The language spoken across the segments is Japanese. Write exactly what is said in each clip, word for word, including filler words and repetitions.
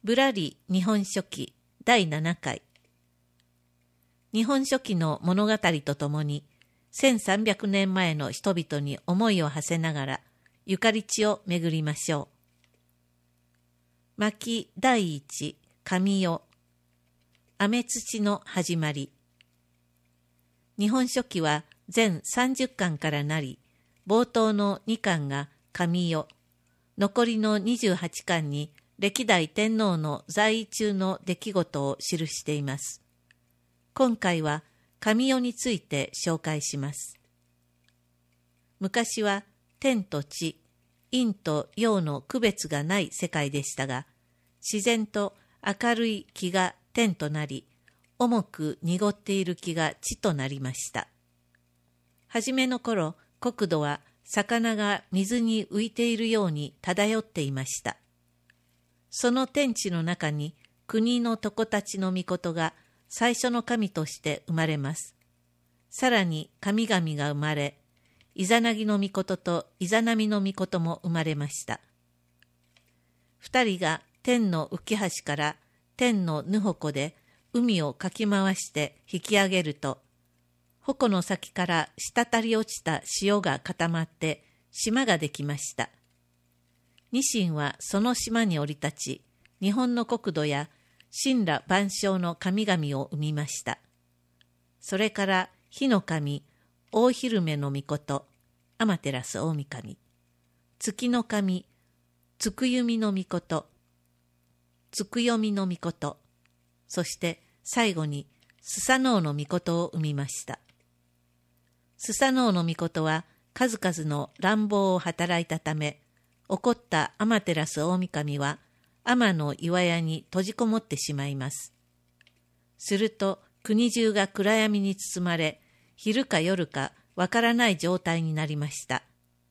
ぶらり日本書紀だいななかい。日本書紀の物語とともに、せんさんびゃくねんまえの人々に思いを馳せながら、ゆかり地を巡りましょう。巻だいいち、神代。雨土の始まり。日本書紀は全さんじゅっかんからなり、冒頭のにかんが神代、残りのにじゅうはちかんに歴代天皇の在位中の出来事を記しています。今回は神代について紹介します。昔は天と地、陰と陽の区別がない世界でしたが、自然と明るい気が天となり、重く濁っている気が地となりました。はじめの頃、国土は魚が水に浮いているように漂っていました。その天地の中に国の床たちの命が最初の神として生まれます。さらに神々が生まれ、イザナギの命とイザナミの命も生まれました。二人が天の浮き橋から天のぬほこで海をかき回して引き上げると、矛の先から滴り落ちた潮が固まって島ができました。ニシンはその島に降り立ち、日本の国土や神羅万象の神々を生みました。それから火の神、大昼目の命、天照大神、月の神、つくゆみの命、つくよみの命、そして最後にスサノオの命を生みました。スサノオの命は数々の乱暴を働いたため、怒った天照大神は天の岩屋に閉じこもってしまいます。すると国中が暗闇に包まれ、昼か夜かわからない状態になりました。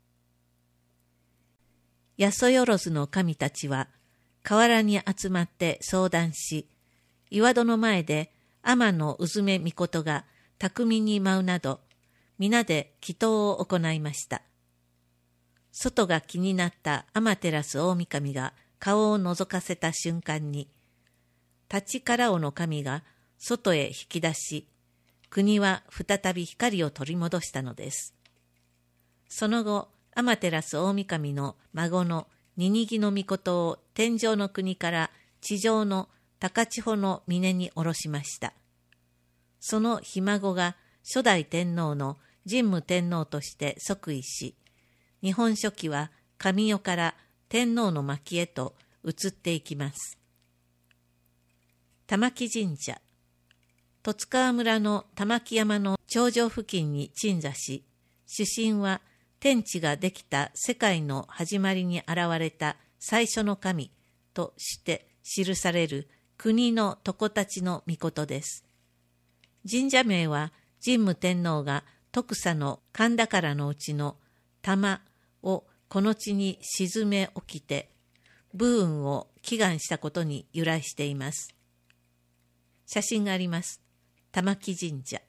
八十万の神たちは河原に集まって相談し、岩戸の前で天のうずめ命が巧みに舞うなど、皆で祈祷を行いました。外が気になった天照大神が顔を覗かせた瞬間に、立ちからおの神が外へ引き出し、国は再び光を取り戻したのです。その後、天照大神の孫のニニギの命を天上の国から地上の高千穂の峰に下ろしました。そのひ孫が初代天皇の神武天皇として即位し、日本書紀は神代から天皇の巻へと移っていきます。玉木神社。十津川村の玉木山の頂上付近に鎮座し、主神は天地ができた世界の始まりに現れた最初の神として記される国の床たちの命です。神社名は神武天皇が徳佐の神宝のうちの玉をこの地に沈め起きて、武運を祈願したことに由来しています。写真があります。玉木神社。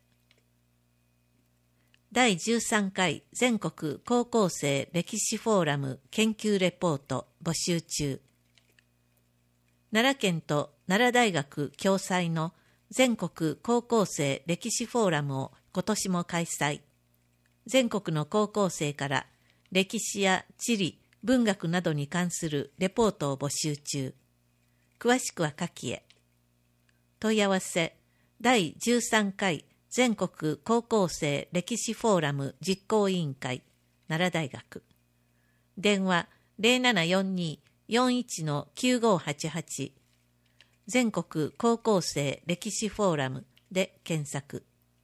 だいじゅうさんかい全国高校生歴史フォーラム研究レポート募集中。奈良県と奈良大学共催の全国高校生歴史フォーラムを今年も開催。全国の高校生から歴史や地理、文学などに関するレポートを募集中。詳しくは下記へ。問い合わせだいじゅうさんかい全国高校生歴史フォーラム実行委員会奈良大学。電話 ゼロななよんに よんいち きゅうごはちはち 全国高校生歴史フォーラムで検索。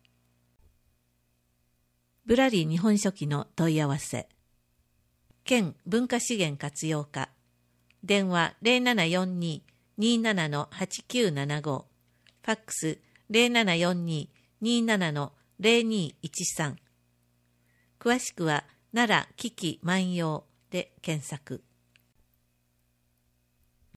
ぶらり日本書紀の問い合わせ。県文化資源活用課。電話 ゼロななよんに にーなな はちきゅうななご。ファックス ゼロななよんに にーなな ゼロにいちさん。詳しくは奈良危機万葉で検索。